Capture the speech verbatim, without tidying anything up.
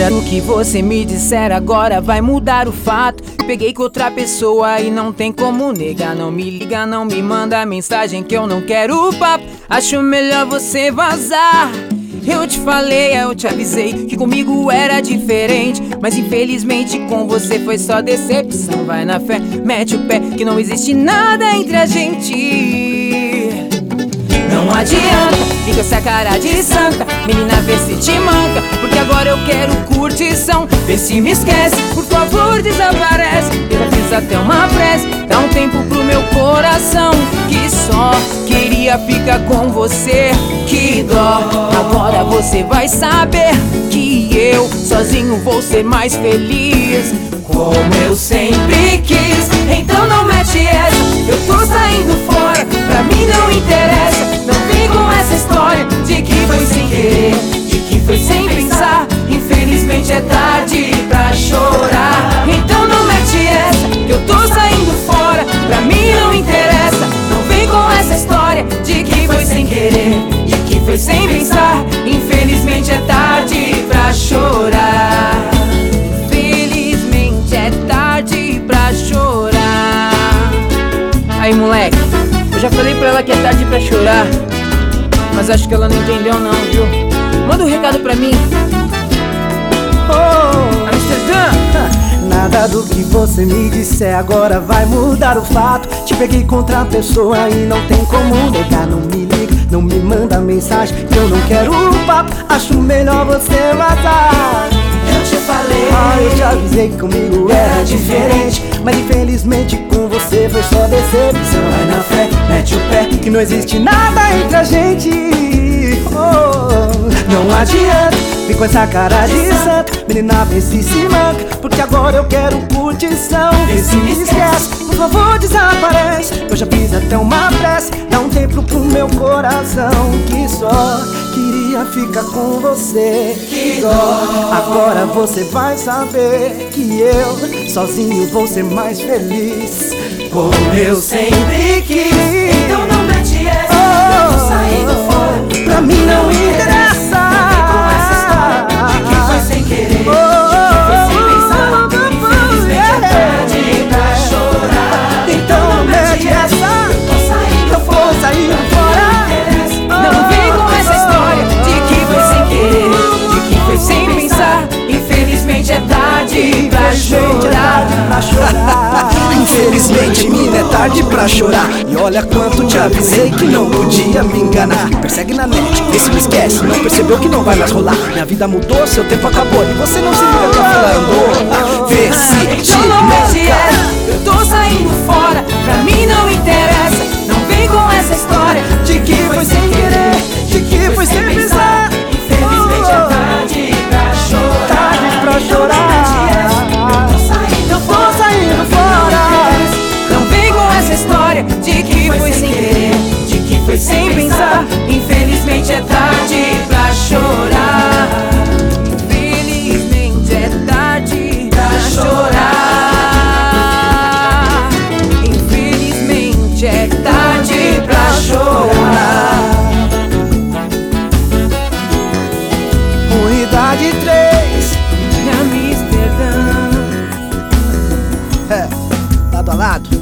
Nada do que você me disser agora vai mudar o fato. Peguei com outra pessoa e não tem como negar. Não me liga, não me manda mensagem que eu não quero papo. Acho melhor você vazar. Eu te falei, eu te avisei que comigo era diferente, mas infelizmente com você foi só decepção. Vai na fé, mete o pé, que não existe nada entre a gente. Não adianta, fica essa cara de santa, menina, vê se te manca, porque agora eu quero curtição. Vê se me esquece, por favor desaparece. Eu já fiz até uma prece, dá um tempo pro meu coração, que só queria ficar com você. Que dó, agora você vai saber que eu sozinho vou ser mais feliz, como eu sempre quis. Então não mete essa, eu tô saindo fora, pra mim não interessa. Não vem com essa história de que foi sem querer, de que foi sem pensar. Infelizmente é tarde pra chorar. Então não mete essa, que eu tô saindo fora, pra mim não interessa. Não vem com essa história de que foi sem querer, de que foi sem pensar. Infelizmente é tarde pra chorar. Infelizmente é tarde pra chorar. Aí, moleque, eu já falei pra ela que é tarde pra chorar, mas acho que ela não entendeu não, viu? Manda um recado pra mim. Oh, Amsterdã! Nada do que você me disser agora vai mudar o fato. Te peguei contra a pessoa e não tem como negar. Não me liga, não me manda mensagem que eu não quero papo. Acho melhor você vazar. Eu te falei, ah, eu te avisei que comigo era diferente, mas infelizmente com você foi só decepção. Vai na fé, mete o pé, que não existe nada entre a gente. Oh, não adianta, vem com essa cara de santo, menina, vê se se manca, porque agora eu quero curtição. Vê se me esquece, por favor desaparece. Eu já fiz até uma prece, dá um tempo pro meu coração, que só queria ficar com você. Que dó, agora você vai saber que eu sozinho vou ser mais feliz, como eu sempre quis. então não mete essa, oh, eu tô saindo fora, pra mim não interessa. com essa história de que foi sem querer, Oh, de que foi sem pensar. Infelizmente é tarde pra chorar. então não mete essa, eu tô saindo eu vou sair fora. Não vem com essa história de que foi sem querer, de que foi sem pensar. Infelizmente é tarde pra chorar. Pra chorar. Infelizmente, mina, é tarde pra chorar. E olha quanto te avisei que não podia me enganar. Me persegue na net, vê se me esquece, não percebeu que não vai mais rolar. Minha vida mudou, seu tempo acabou e você não se liga que a fila andou. Vê se te Então não mete manca. essa, eu tô saindo fora, pra mim não interessa. Não vem com essa história de que foi sem querer, De que foi sem pensar. Infelizmente é tarde pra chorar. Tarde pra chorar. Eu tô saindo, Eu tô saindo fora. não vem com essa história de que foi sem querer, de que foi sem pensar. Infelizmente é tarde pra chorar. Infelizmente é tarde pra chorar. Infelizmente é tarde pra chorar. Unidade três, Amsterdã. É, lado a lado.